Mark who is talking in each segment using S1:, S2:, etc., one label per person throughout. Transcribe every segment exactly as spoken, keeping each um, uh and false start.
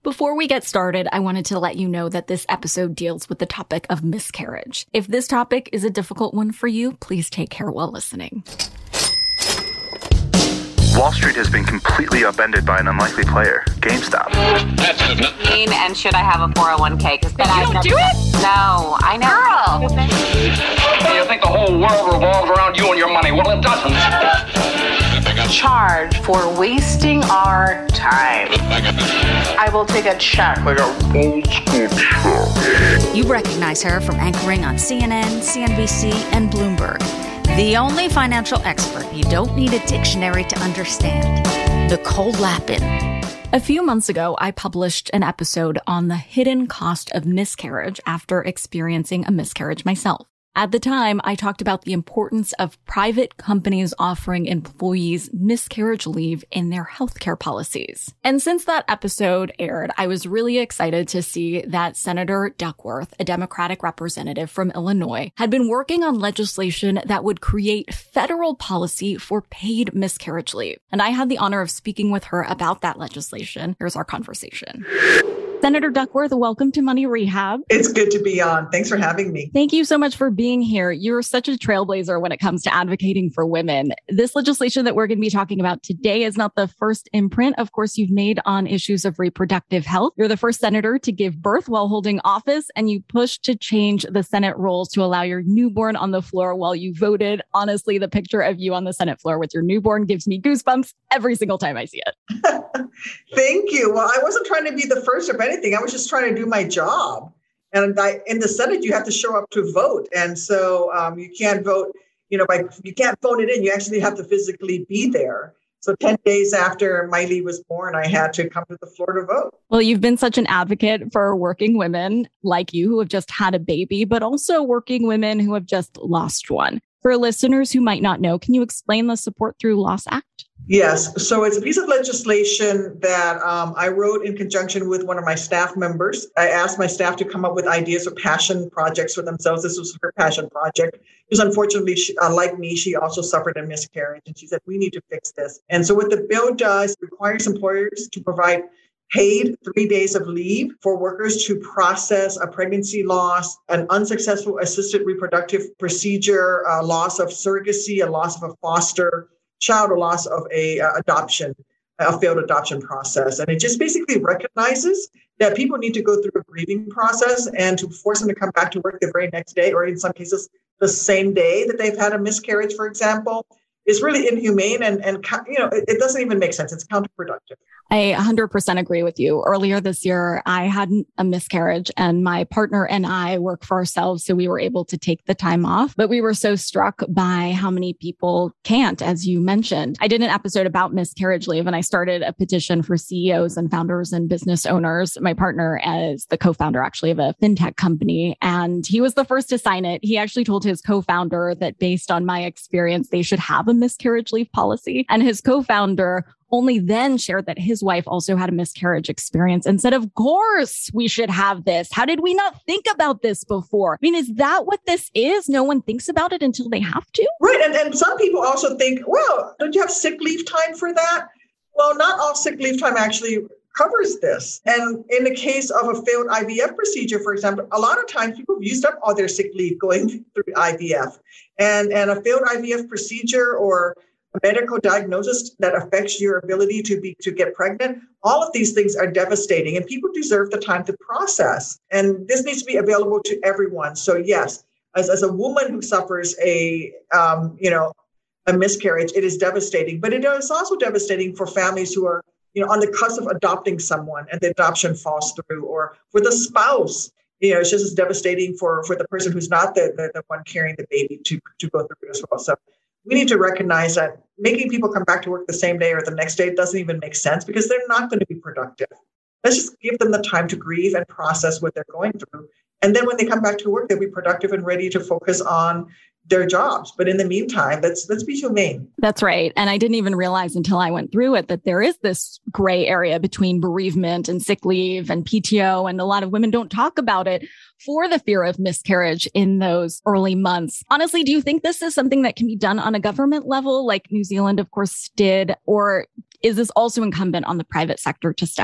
S1: Before we get started, I wanted to let you know that this episode deals with the topic of miscarriage. If this topic is a difficult one for you, please take care while listening.
S2: Wall Street has been completely upended by an unlikely player, GameStop.
S3: And should I have a four oh one k? Because then
S1: you
S3: I
S1: don't
S3: never,
S1: do it?
S3: No, I know.
S4: Girl! You think the whole world revolves around you and your money? Well, it doesn't.
S5: Charge for wasting our time. I will take a check. Like a old school check.
S6: You recognize her from anchoring on C N N, C N B C, and Bloomberg. The only financial expert you don't need a dictionary to understand. Nicole Lapin.
S1: A few months ago, I published an episode on the hidden cost of miscarriage after experiencing a miscarriage myself. At the time, I talked about the importance of private companies offering employees miscarriage leave in their healthcare policies. And since that episode aired, I was really excited to see that Senator Duckworth, a Democratic representative from Illinois, had been working on legislation that would create federal policy for paid miscarriage leave. And I had the honor of speaking with her about that legislation. Here's our conversation. Senator Duckworth, welcome to Money Rehab.
S7: It's good to be on. Thanks for having me.
S1: Thank you so much for being here. You're such a trailblazer when it comes to advocating for women. This legislation that we're going to be talking about today is not the first imprint, of course, you've made on issues of reproductive health. You're the first senator to give birth while holding office, and you pushed to change the Senate rules to allow your newborn on the floor while you voted. Honestly, the picture of you on the Senate floor with your newborn gives me goosebumps every single time I see it.
S7: Thank you. Well, I wasn't trying to be the first of anything. I was just trying to do my job. And I, in the Senate, you have to show up to vote. And so um, you can't vote, you know, by, you can't phone it in. You actually have to physically be there. So ten days after Miley was born, I had to come to the floor to vote.
S1: Well, you've been such an advocate for working women like you who have just had a baby, but also working women who have just lost one. For listeners who might not know, can you explain the Support Through Loss Act?
S7: Yes. So it's a piece of legislation that um, I wrote in conjunction with one of my staff members. I asked my staff to come up with ideas for passion projects for themselves. This was her passion project. Because unfortunately, she, uh, like me, she also suffered a miscarriage. And she said, we need to fix this. And so what the bill does requires employers to provide paid three days of leave for workers to process a pregnancy loss, an unsuccessful assisted reproductive procedure, a loss of surrogacy, a loss of a foster child, or loss of a uh, adoption, a failed adoption process. And it just basically recognizes that people need to go through a grieving process, and to force them to come back to work the very next day, or in some cases, the same day that they've had a miscarriage, for example, is really inhumane. And, and you know, it, it doesn't even make sense. It's counterproductive.
S1: I one hundred percent agree with you. Earlier this year, I had a miscarriage and my partner and I work for ourselves. So we were able to take the time off, but we were so struck by how many people can't, as you mentioned. I did an episode about miscarriage leave and I started a petition for C E Os and founders and business owners. My partner is the co-founder actually of a fintech company, and he was the first to sign it. He actually told his co-founder that based on my experience, they should have a miscarriage leave policy. And his co-founder only then shared that his wife also had a miscarriage experience and said, of course we should have this. How did we not think about this before? I mean, is that what this is? No one thinks about it until they have to?
S7: Right. And, and some people also think, well, don't you have sick leave time for that? Well, not all sick leave time actually covers this. And in the case of a failed I V F procedure, for example, a lot of times people have used up all their sick leave going through I V F. And, and a failed I V F procedure or a medical diagnosis that affects your ability to be to get pregnant, all of these things are devastating, and people deserve the time to process. And this needs to be available to everyone. So yes, as, as a woman who suffers a um, you know a miscarriage, it is devastating. But it is also devastating for families who are you know on the cusp of adopting someone and the adoption falls through, or for the spouse. You know, it's just as devastating for for the person who's not the the, the one carrying the baby to to go through as well. So we need to recognize that making people come back to work the same day or the next day doesn't even make sense, because they're not going to be productive. Let's just give them the time to grieve and process what they're going through. And then when they come back to work, they'll be productive and ready to focus on their jobs. But in the meantime, let's let's be humane.
S1: That's right. And I didn't even realize until I went through it that there is this gray area between bereavement and sick leave and P T O. And a lot of women don't talk about it for the fear of miscarriage in those early months. Honestly, do you think this is something that can be done on a government level, like New Zealand, of course, did? Or is this also incumbent on the private sector to step up?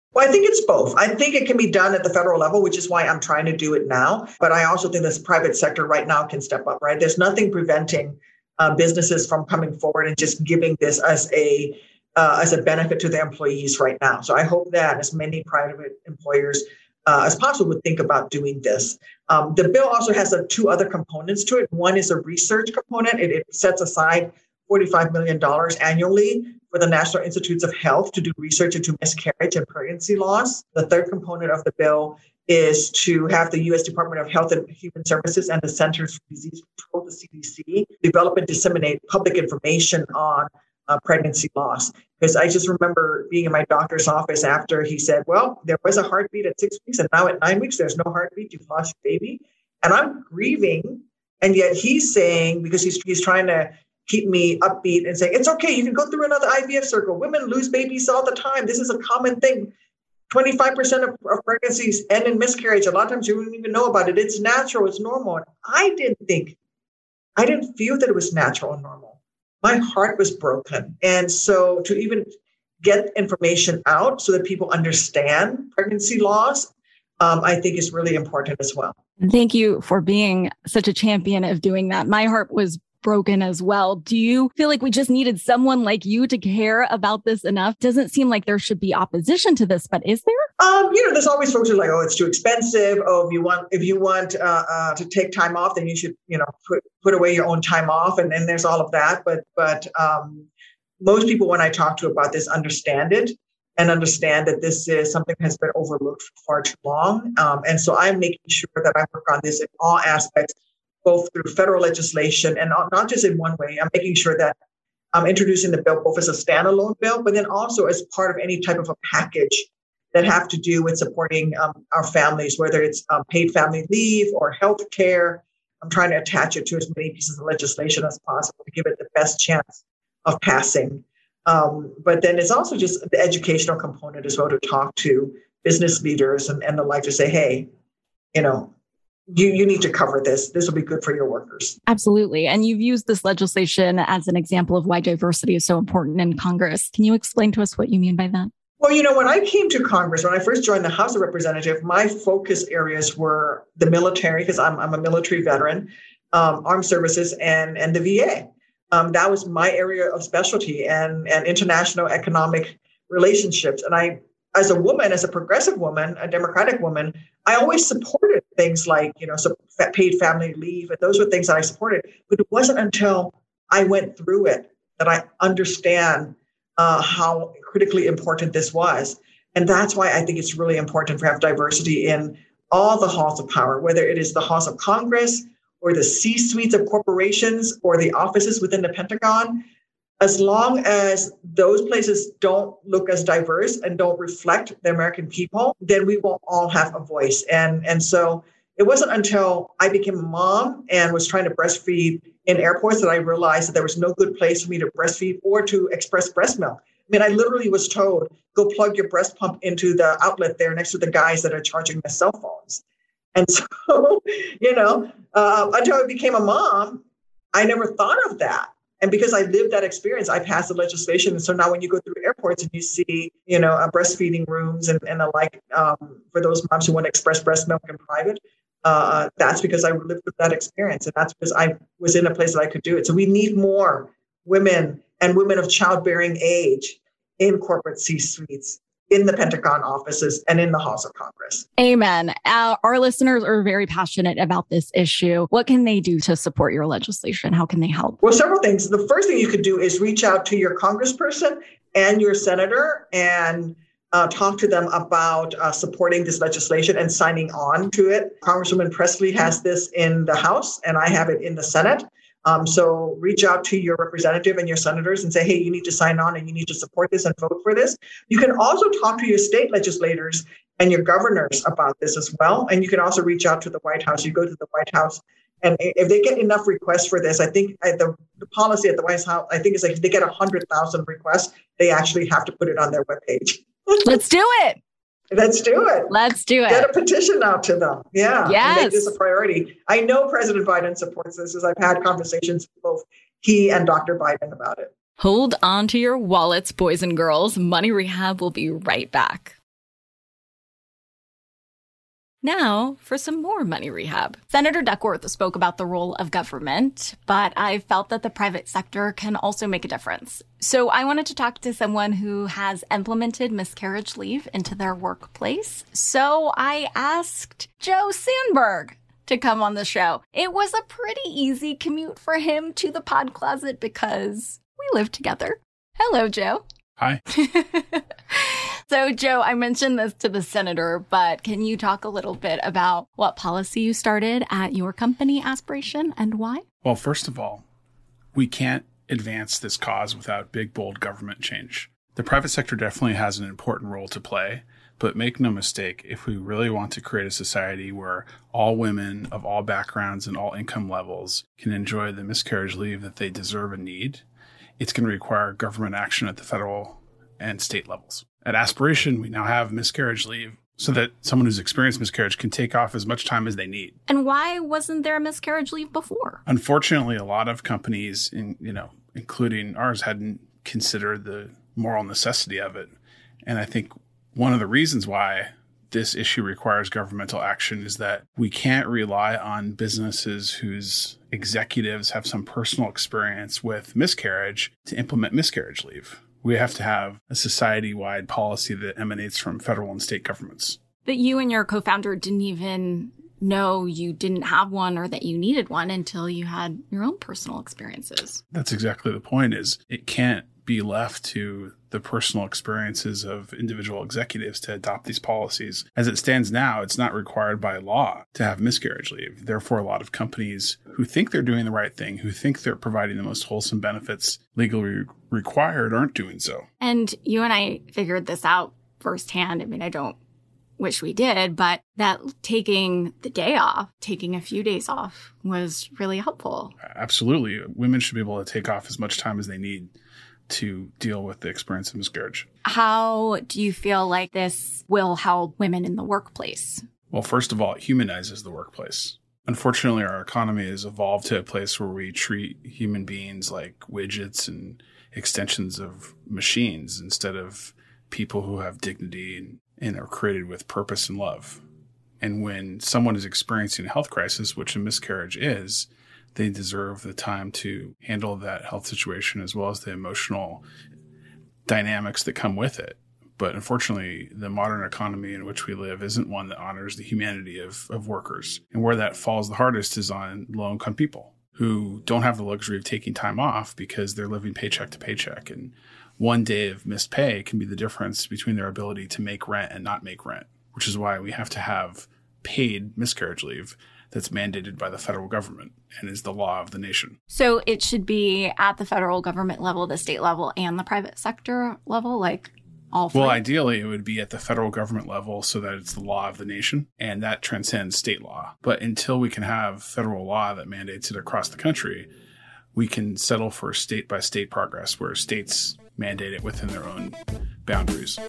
S7: Well, I think it's both. I think it can be done at the federal level, which is why I'm trying to do it now. But I also think this private sector right now can step up, right? There's nothing preventing uh, businesses from coming forward and just giving this as a uh, as a benefit to their employees right now. So I hope that as many private employers uh, as possible would think about doing this. Um, the bill also has uh, two other components to it. One is a research component. It, it sets aside forty-five million dollars annually for the National Institutes of Health to do research into miscarriage and pregnancy loss. The third component of the bill is to have the U S Department of Health and Human Services and the Centers for Disease Control, the C D C, develop and disseminate public information on uh, pregnancy loss. Because I just remember being in my doctor's office after he said, well, there was a heartbeat at six weeks and now at nine weeks, there's no heartbeat, you've lost your baby. And I'm grieving. And yet he's saying, because he's he's trying to keep me upbeat and say, it's okay, you can go through another I V F circle. Women lose babies all the time. This is a common thing. twenty-five percent of, of pregnancies end in miscarriage. A lot of times you don't even know about it. It's natural, it's normal. And I didn't think, I didn't feel that it was natural and normal. My heart was broken. And so to even get information out so that people understand pregnancy loss, um, I think is really important as well.
S1: Thank you for being such a champion of doing that. My heart was broken as well. Do you feel like we just needed someone like you to care about this enough? Doesn't seem like there should be opposition to this, but is there?
S7: Um, you know, there's always folks who are like, oh, it's too expensive. Oh, if you want, if you want uh, uh, to take time off, then you should, you know, put put away your own time off, and then there's all of that. But but um, most people, when I talk to about this, understand it and understand that this is something that has been overlooked for far too long. Um, and so I'm making sure that I work on this in all aspects, both through federal legislation and not, not just in one way. I'm making sure that I'm introducing the bill both as a standalone bill, but then also as part of any type of a package that have to do with supporting um, our families, whether it's um, paid family leave or health care. I'm trying to attach it to as many pieces of legislation as possible to give it the best chance of passing. Um, but then it's also just the educational component as well, to talk to business leaders and, and the like, to say, hey, you know, You you need to cover this. This will be good for your workers.
S1: Absolutely. And you've used this legislation as an example of why diversity is so important in Congress. Can you explain to us what you mean by that?
S7: Well, you know, when I came to Congress, when I first joined the House of Representatives, my focus areas were the military, because I'm, I'm a military veteran, um, armed services, and, and the V A. Um, that was my area of specialty, and, and international economic relationships. And I, as a woman, as a progressive woman, a Democratic woman, I always supported things like, you know, so paid family leave. And those were things that I supported. But it wasn't until I went through it that I understand uh, how critically important this was. And that's why I think it's really important to have diversity in all the halls of power, whether it is the halls of Congress or the C-suites of corporations or the offices within the Pentagon. As long as those places don't look as diverse and don't reflect the American people, then we will all have a voice. And, and so it wasn't until I became a mom and was trying to breastfeed in airports that I realized that there was no good place for me to breastfeed or to express breast milk. I mean, I literally was told, go plug your breast pump into the outlet there next to the guys that are charging their cell phones. And so, you know, uh, until I became a mom, I never thought of that. And because I lived that experience, I passed the legislation. And so now when you go through airports and you see, you know, uh, breastfeeding rooms and, and the like, um, for those moms who want to express breast milk in private, uh, that's because I lived with that experience. And that's because I was in a place that I could do it. So we need more women and women of childbearing age in corporate C-suites, in the Pentagon offices, and in the halls of Congress.
S1: Amen. Uh, our listeners are very passionate about this issue. What can they do to support your legislation? How can they help?
S7: Well, several things. The first thing you could do is reach out to your congressperson and your senator and uh, talk to them about uh, supporting this legislation and signing on to it. Congresswoman Presley has this in the House, and I have it in the Senate. Um, so reach out to your representative and your senators and say, hey, you need to sign on and you need to support this and vote for this. You can also talk to your state legislators and your governors about this as well. And you can also reach out to the White House. You go to the White House, and if they get enough requests for this, I think the, the policy at the White House, I think is like if they get one hundred thousand requests, they actually have to put it on their webpage.
S1: Let's do it.
S7: Let's do it.
S1: Let's do it.
S7: Get a petition out to them. Yeah.
S1: Yes.
S7: Make this a priority. I know President Biden supports this, as I've had conversations with both he and Doctor Biden about it.
S1: Hold on to your wallets, boys and girls. Money Rehab will be right back. Now for some more money rehab. Senator Duckworth spoke about the role of government, but I felt that the private sector can also make a difference. So I wanted to talk to someone who has implemented miscarriage leave into their workplace. So I asked Joe Sandberg to come on the show. It was a pretty easy commute for him to the pod closet because we live together. Hello, Joe.
S8: Hi.
S1: So, Joe, I mentioned this to the senator, but can you talk a little bit about what policy you started at your company, Aspiration, and why?
S8: Well, first of all, we can't advance this cause without big, bold government change. The private sector definitely has an important role to play, but make no mistake, if we really want to create a society where all women of all backgrounds and all income levels can enjoy the miscarriage leave that they deserve and need, it's going to require government action at the federal and state levels. At Aspiration, we now have miscarriage leave so that someone who's experienced miscarriage can take off as much time as they need.
S1: And why wasn't there a miscarriage leave before?
S8: Unfortunately, a lot of companies, in, you know, including ours, hadn't considered the moral necessity of it. And I think one of the reasons why this issue requires governmental action is that we can't rely on businesses whose executives have some personal experience with miscarriage to implement miscarriage leave. We have to have a society-wide policy that emanates from federal and state governments.
S1: But you and your co-founder didn't even know you didn't have one or that you needed one until you had your own personal experiences.
S8: That's exactly the point, is it can't be left to the personal experiences of individual executives to adopt these policies. As it stands now, it's not required by law to have miscarriage leave. Therefore, a lot of companies who think they're doing the right thing, who think they're providing the most wholesome benefits legally required, aren't doing so.
S1: And you and I figured this out firsthand. I mean, I don't wish we did, but that taking the day off, taking a few days off was really helpful.
S8: Absolutely. Women should be able to take off as much time as they need to deal with the experience of miscarriage.
S1: How do you feel like this will help women in the workplace?
S8: Well, first of all, it humanizes the workplace. Unfortunately, our economy has evolved to a place where we treat human beings like widgets and extensions of machines instead of people who have dignity and, and are created with purpose and love. And when someone is experiencing a health crisis, which a miscarriage is, they deserve the time to handle that health situation as well as the emotional dynamics that come with it. But unfortunately, the modern economy in which we live isn't one that honors the humanity of, of workers. And where that falls the hardest is on low-income people who don't have the luxury of taking time off because they're living paycheck to paycheck. And one day of missed pay can be the difference between their ability to make rent and not make rent, which is why we have to have paid miscarriage leave that's mandated by the federal government and is the law of the nation.
S1: So it should be at the federal government level, the state level, and the private sector level, like all three?
S8: Well, ideally, it would be at the federal government level so that it's the law of the nation, and that transcends state law. But until we can have federal law that mandates it across the country, we can settle for state-by-state progress where states mandate it within their own boundaries.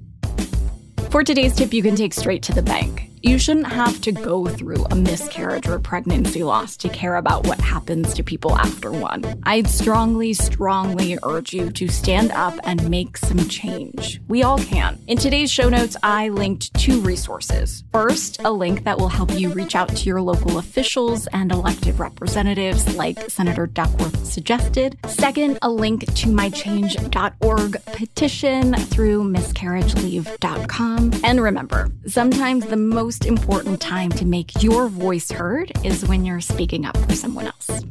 S1: For today's tip, you can take straight to the bank. You shouldn't have to go through a miscarriage or pregnancy loss to care about what happens to people after one. I'd strongly, strongly urge you to stand up and make some change. We all can. In today's show notes, I linked two resources. First, a link that will help you reach out to your local officials and elected representatives like Senator Duckworth suggested. Second, a link to my change dot org petition through miscarriage leave dot com. And remember, sometimes the most most important time to make your voice heard is when you're speaking up for someone else.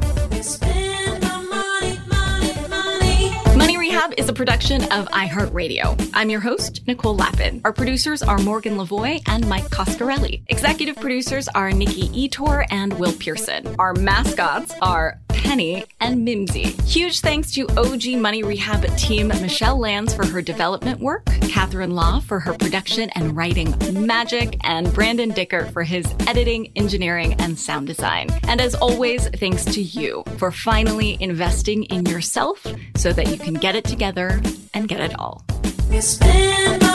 S1: Money Rehab is a production of iHeartRadio. I'm your host, Nicole Lappin. Our producers are Morgan Lavoie and Mike Coscarelli. Executive producers are Nikki Etor and Will Pearson. Our mascots are Penny and Mimsy. Huge thanks to O G Money Rehab team Michelle Lands for her development work, Catherine Law for her production and writing magic, and Brandon Dicker for his editing, engineering, and sound design. And as always, thanks to you for finally investing in yourself so that you can get it together and get it all.